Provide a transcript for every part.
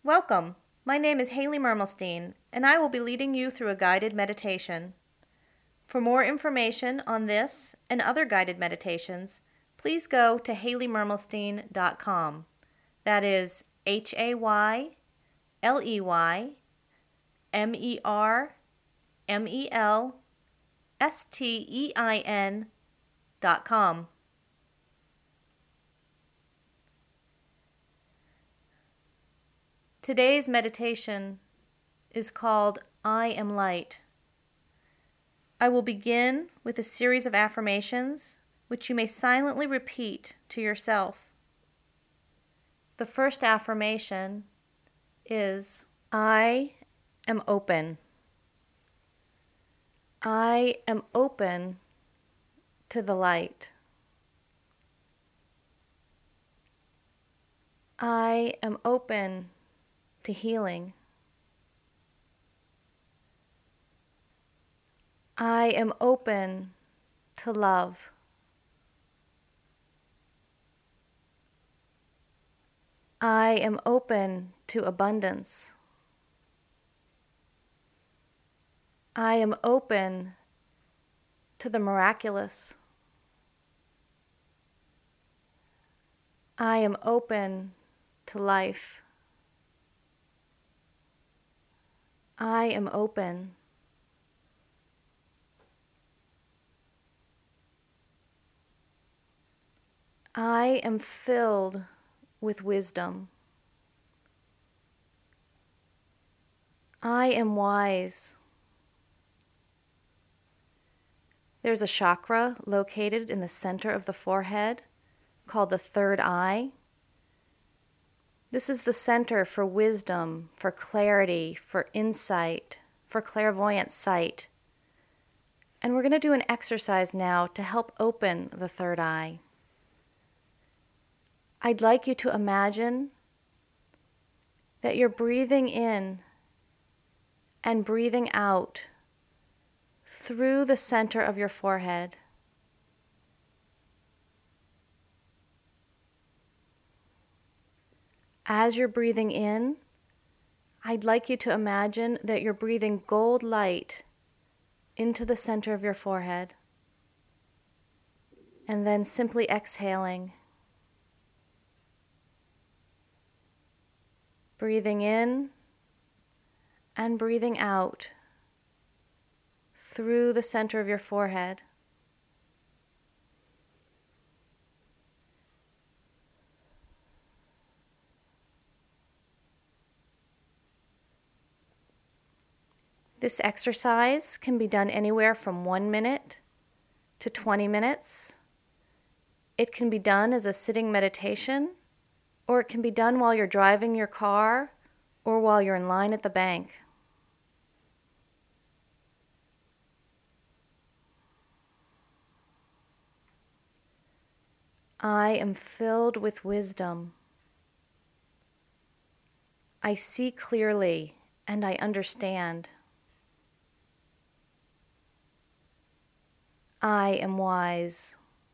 Welcome. My name is Haley Mermelstein, and I will be leading you through a guided meditation. For more information on this and other guided meditations, please go to haleymermelstein.com. That is HAYLEYMERMELSTEIN.com. Today's meditation is called I Am Light. I will begin with a series of affirmations which you may silently repeat to yourself. The first affirmation is I am open. I am open to the light. I am open to healing. I am open to love. I am open to abundance. I am open to the miraculous. I am open to life. I am open. I am filled with wisdom. I am wise. There's a chakra located in the center of the forehead called the third eye. This is the center for wisdom, for clarity, for insight, for clairvoyant sight. And we're going to do an exercise now to help open the third eye. I'd like you to imagine that you're breathing in and breathing out through the center of your forehead. As you're breathing in, I'd like you to imagine that you're breathing gold light into the center of your forehead, and then simply exhaling. Breathing in and breathing out through the center of your forehead. This exercise can be done anywhere from 1 minute to 20 minutes. It can be done as a sitting meditation, or it can be done while you're driving your car or while you're in line at the bank. I am filled with wisdom. I see clearly and I understand. I am wise.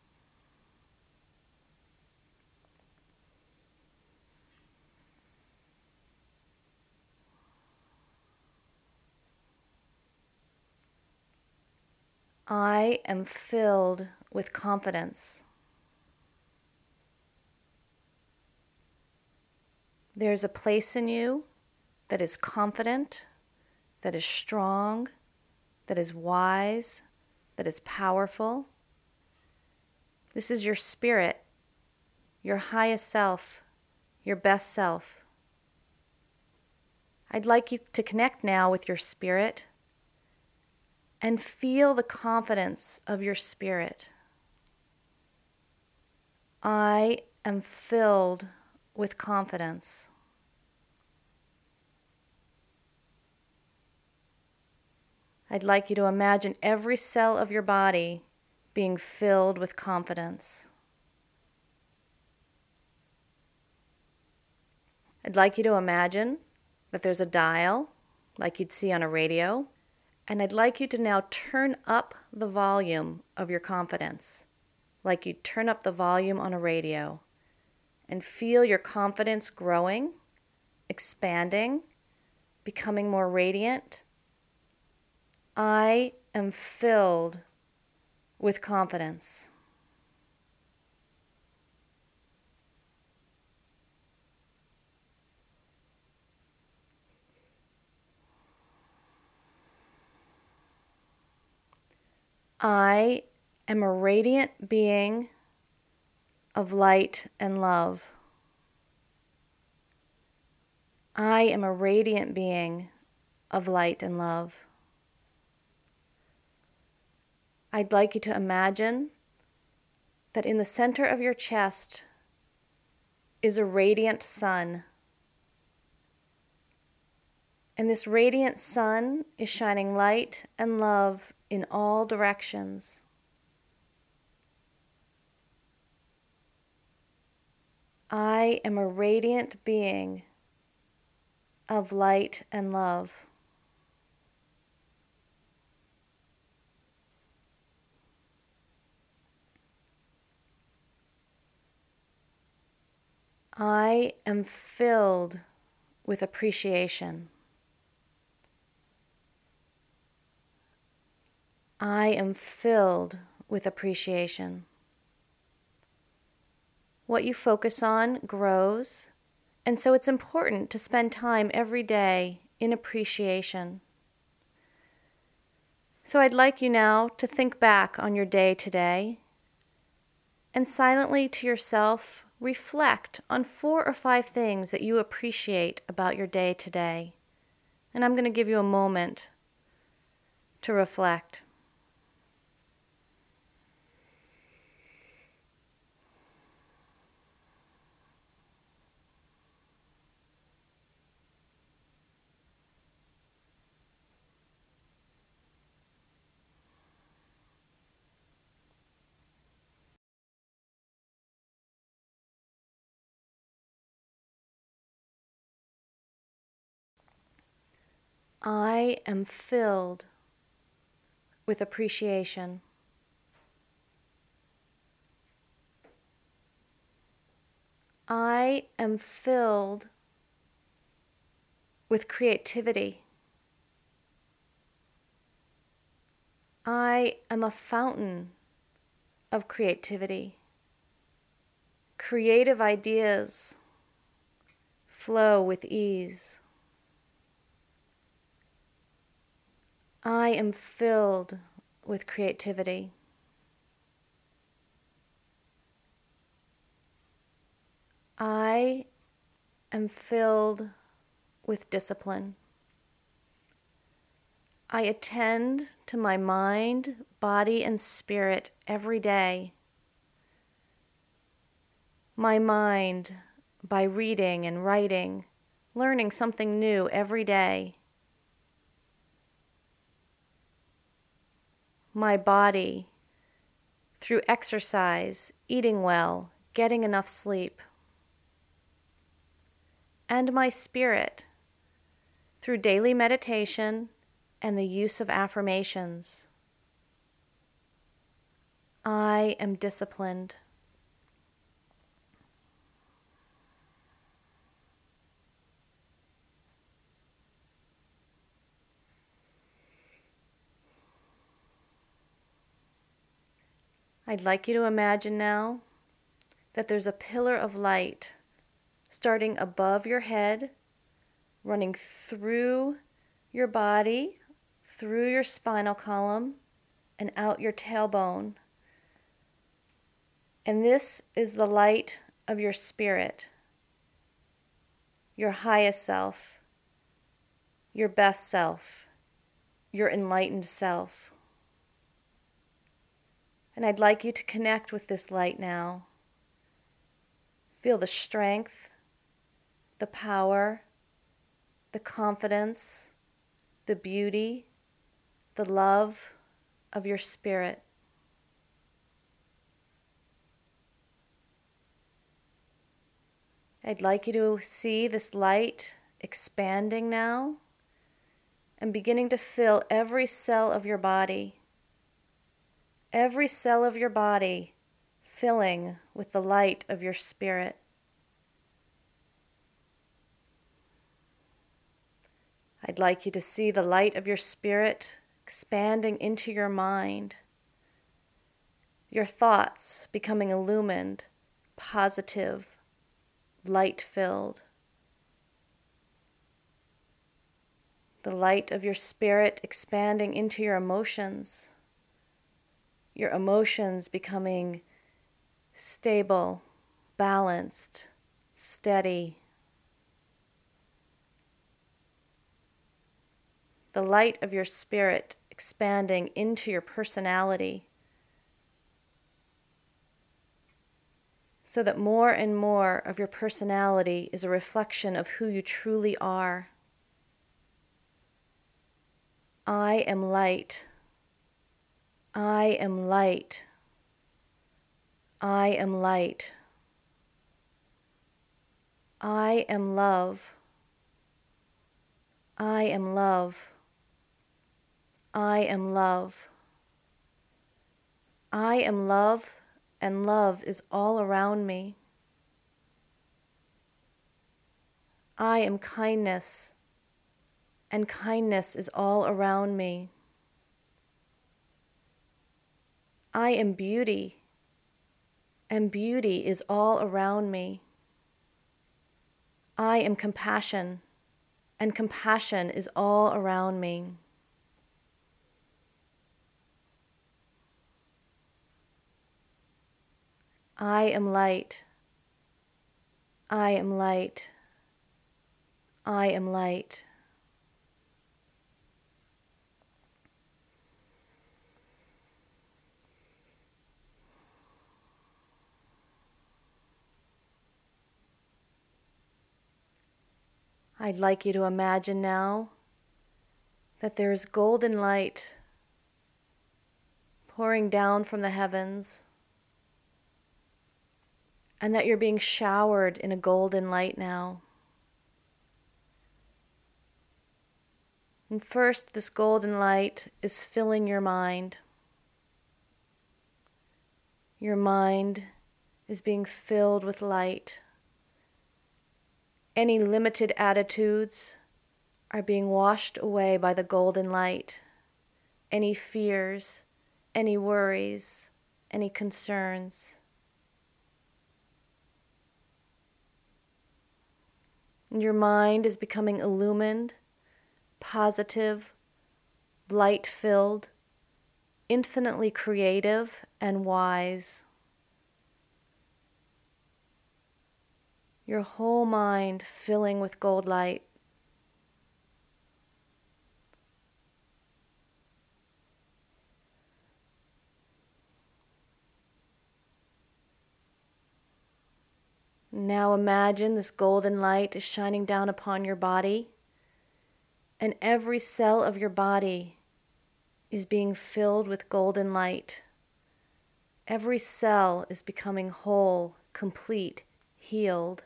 I am filled with confidence. There's a place in you that is confident, that is strong, that is wise, that is powerful. This is your spirit, your highest self, your best self. I'd like you to connect now with your spirit and feel the confidence of your spirit. I am filled with confidence. I'd like you to imagine every cell of your body being filled with confidence. I'd like you to imagine that there's a dial, like you'd see on a radio, and I'd like you to now turn up the volume of your confidence, like you'd turn up the volume on a radio, and feel your confidence growing. expanding, becoming more radiant. I am filled with confidence. I am a radiant being of light and love. I am a radiant being of light and love. I'd like you to imagine that in the center of your chest is a radiant sun. And this radiant sun is shining light and love in all directions. I am a radiant being of light and love. I am filled with appreciation. I am filled with appreciation. What you focus on grows, and so it's important to spend time every day in appreciation. So I'd like you now to think back on your day today and silently to yourself reflect on 4 or 5 things that you appreciate about your day today. And I'm going to give you a moment to reflect. I am filled with appreciation. I am filled with creativity. I am a fountain of creativity. Creative ideas flow with ease. I am filled with creativity. I am filled with discipline. I attend to my mind, body, and spirit every day. My mind, by reading and writing, learning something new every day. My body, through exercise, eating well, getting enough sleep. And my spirit, through daily meditation and the use of affirmations. I am disciplined. I'd like you to imagine now that there's a pillar of light starting above your head, running through your body, through your spinal column, and out your tailbone. And this is the light of your spirit, your highest self, your best self, your enlightened self. And I'd like you to connect with this light now. Feel the strength, the power, the confidence, the beauty, the love of your spirit. I'd like you to see this light expanding now and beginning to fill every cell of your body. Every cell of your body filling with the light of your spirit. I'd like you to see the light of your spirit expanding into your mind, your thoughts becoming illumined, positive, light-filled. The light of your spirit expanding into your emotions becoming stable, balanced, steady. The light of your spirit expanding into your personality, so that more and more of your personality is a reflection of who you truly are. I am light. I am light. I am light. I am love. I am love. I am love. I am love, and love is all around me. I am kindness, and kindness is all around me. I am beauty, and beauty is all around me. I am compassion, and compassion is all around me. I am light. I am light. I am light. I'd like you to imagine now that there is golden light pouring down from the heavens, and that you're being showered in a golden light now. And first, this golden light is filling your mind. Your mind is being filled with light. Any limited attitudes are being washed away by the golden light. Any fears, any worries, any concerns. Your mind is becoming illumined, positive, light-filled, infinitely creative and wise. Your whole mind filling with gold light. Now imagine this golden light is shining down upon your body, and every cell of your body is being filled with golden light. Every cell is becoming whole, complete, healed.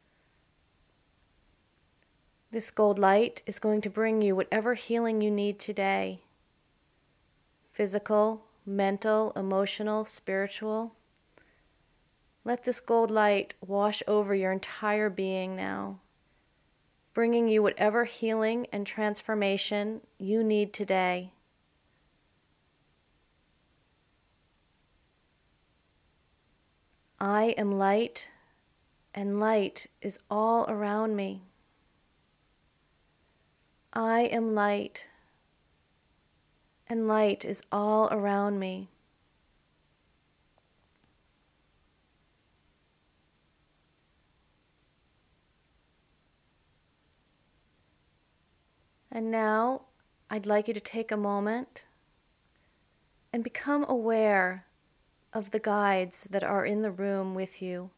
This gold light is going to bring you whatever healing you need today. Physical, mental, emotional, spiritual. Let this gold light wash over your entire being now, bringing you whatever healing and transformation you need today. I am light, and light is all around me. I am light, and light is all around me. And now, I'd like you to take a moment and become aware of the guides that are in the room with you.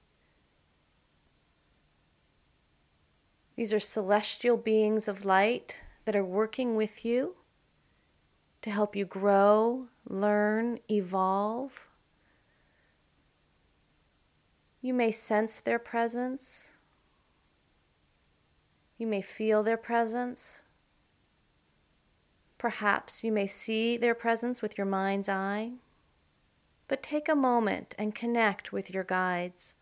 These are celestial beings of light that are working with you to help you grow, learn, evolve. You may sense their presence. You may feel their presence. Perhaps you may see their presence with your mind's eye. But take a moment and connect with your guides.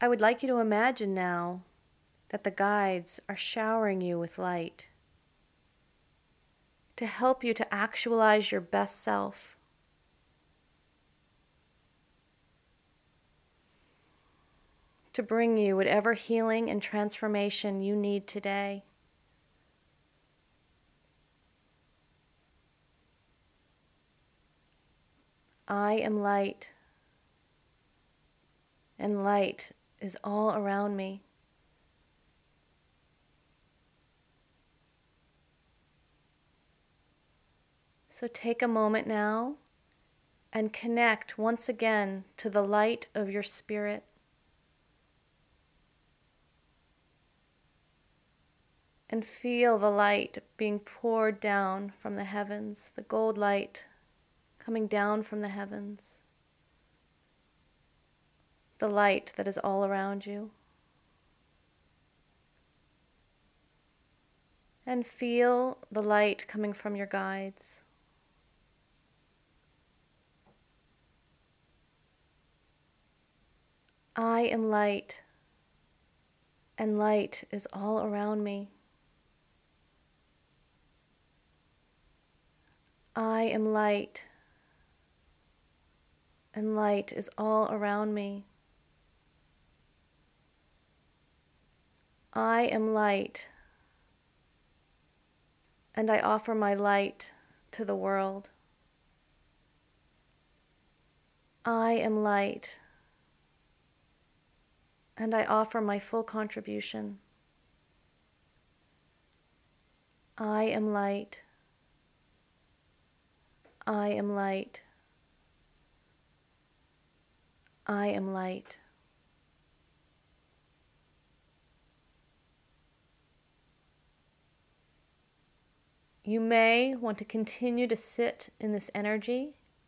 I would like you to imagine now that the guides are showering you with light to help you to actualize your best self. To bring you whatever healing and transformation you need today. I am light, and light is all around me. So take a moment now and connect once again to the light of your spirit. And feel the light being poured down from the heavens, the gold light coming down from the heavens, the light that is all around you. And feel the light coming from your guides. I am light, and light is all around me. I am light, and light is all around me. I am light, and I offer my light to the world. I am light, and I offer my full contribution. I am light. I am light. I am light. You may want to continue to sit in this energy.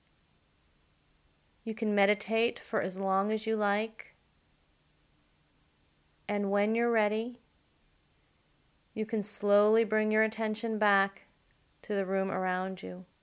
You can meditate for as long as you like. And when you're ready, you can slowly bring your attention back to the room around you.